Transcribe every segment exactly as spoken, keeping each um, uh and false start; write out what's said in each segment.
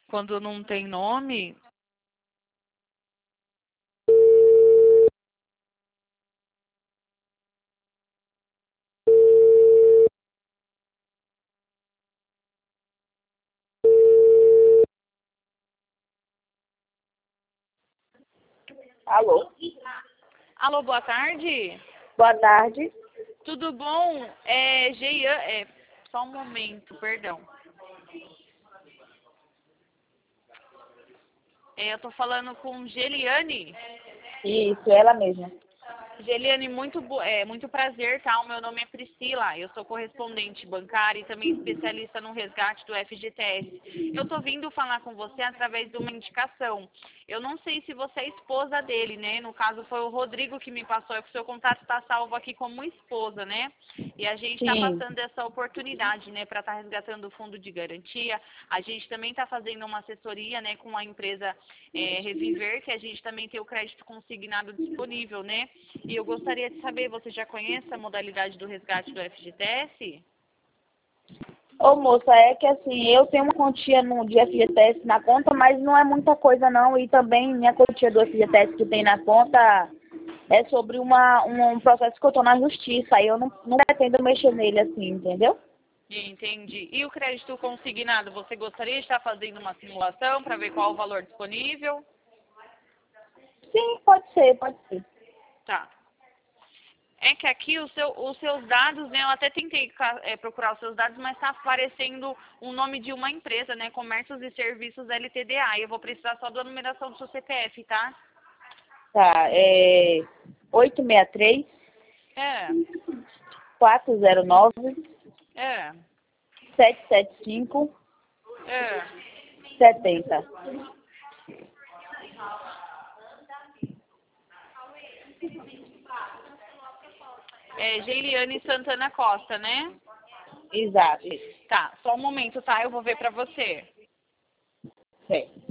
Quando não tem nome. Alô? Alô, boa tarde. Boa tarde. Tudo bom? É, Geian, é, só um momento, perdão. É, eu tô falando com Geliane. Isso, ela mesma. Geliane, muito, bo- é, muito prazer, tá? O meu nome é Priscila, eu sou correspondente bancária e também especialista no resgate do F G T S. Eu tô vindo falar com você através de uma indicação. Eu não sei se você é esposa dele, né? No caso foi o Rodrigo que me passou, é que o seu contato está salvo aqui como esposa, né? E a gente está Sim. passando essa oportunidade, né, para estar resgatando o fundo de garantia. A gente também está fazendo uma assessoria, né, com a empresa é, Reviver, que a gente também tem o crédito consignado disponível, né? E eu gostaria de saber, você já conhece a modalidade do resgate do F G T S? Ô moça, é que assim, eu tenho uma quantia no, de F G T S na conta, mas não é muita coisa não. E também minha quantia do F G T S que tem na conta é sobre uma, um, um processo que eu estou na justiça. Aí eu não, não pretendo mexer nele assim, entendeu? Entendi. E o crédito consignado, você gostaria de estar fazendo uma simulação para ver qual o valor disponível? Sim, pode ser, pode ser. Tá. É que aqui o seu- os seus dados, né, eu até tentei ca- é, procurar os seus dados, mas está aparecendo o nome de uma empresa, né, Comércios e Serviços L T D A. E eu vou precisar só da numeração do seu C P F, tá? Tá, é oito seis três, É, quatro zero nove, é, sete sete cinco, é. setenta. É Geiliane Santana Costa, né? Exato. Tá, só um momento, tá? Eu vou ver pra você. Certo.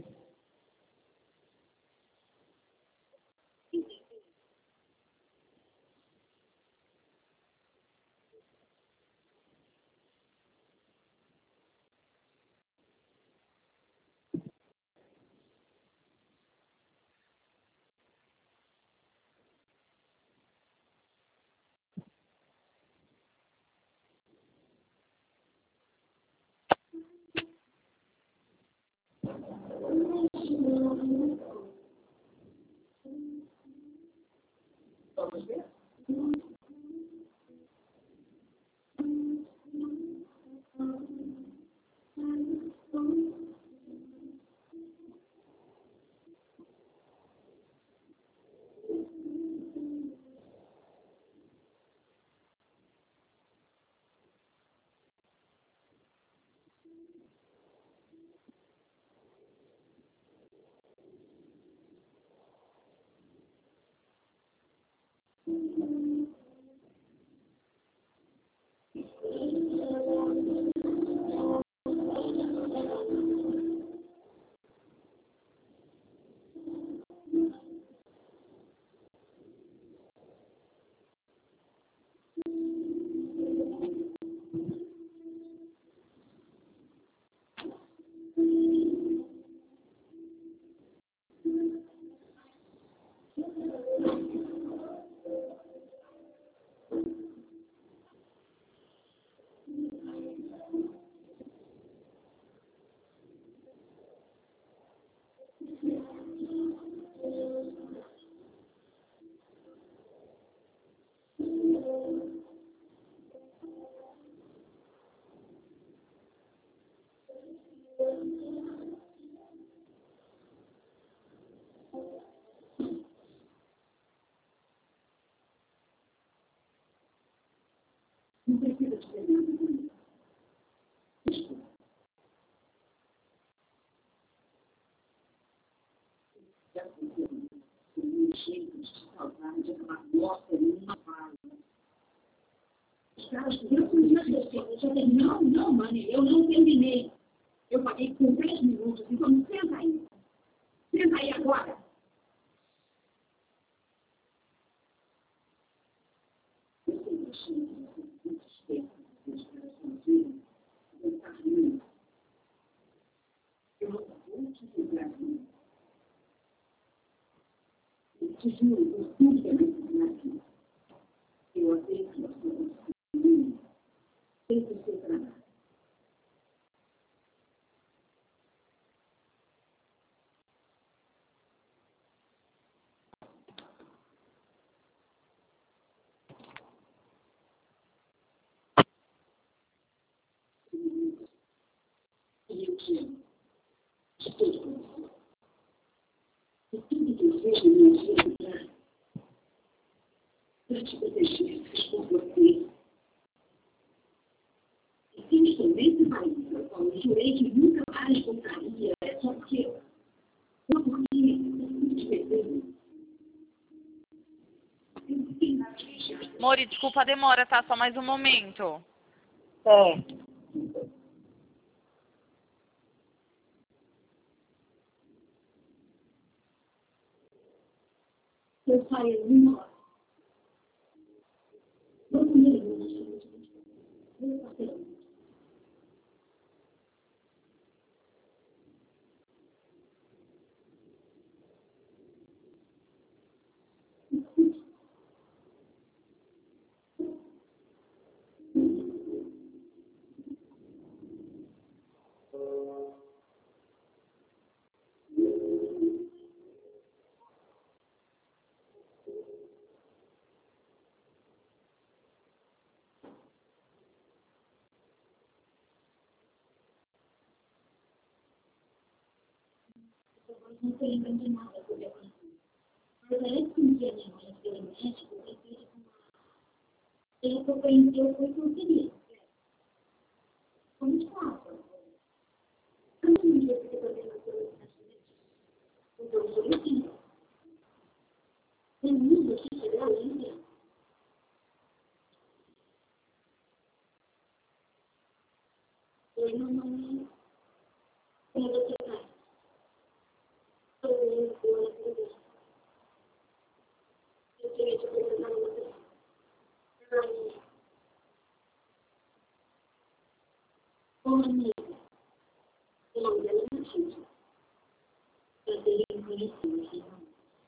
Não, não, mãe, eu não terminei. Eu paguei com dez minutos, então senta aí. Senta aí agora. Eu te juro por tudo que é mais aqui. Eu aceito a sua esse o seu trabalho. E eu te amo. De todo coração. E tudo que eu vejo na minha vida para te proteger, fiz por você. E se eu estou nesse país, eu qual eu jurei que nunca mais voltaria, é só porque, não porque eu te perdi. Mori, desculpa a demora, tá? Só mais um momento. É. Eu saio uma hora. Vamos mesmo, nós temos que ver o papel. Não estou lembrando de nada sobre a coisa. Mas parece que um dia minha mãe foi no médico, eu pensei que ela compreendeu foi que eu queria. Como de fato. Eu não me disse que também não foi então, eu sou assim. Tem mundo aqui que dá ainda. Oi, mamãe. Como você está? Eu queria te perguntar uma coisa. Como amiga, o nome dela é Matilde. Para terem conhecido.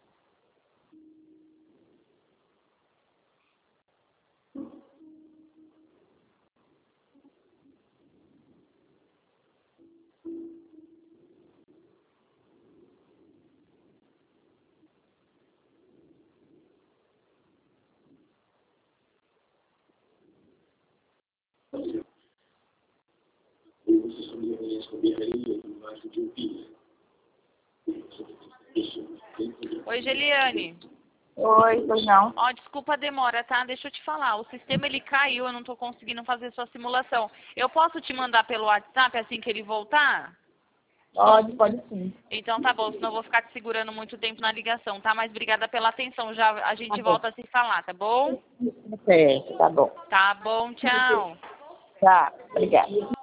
Oi, Geliane. Oi, pois não. Ó, desculpa a demora, tá? Deixa eu te falar. O sistema, ele caiu, eu não tô conseguindo fazer sua simulação. Eu posso te mandar pelo WhatsApp assim que ele voltar? Pode, pode sim. Então tá bom, senão eu vou ficar te segurando muito tempo na ligação, tá? Mas obrigada pela atenção, já a gente Tá volta a se falar, tá bom? Certo, tá bom. Tá bom, tchau. Tá, obrigada.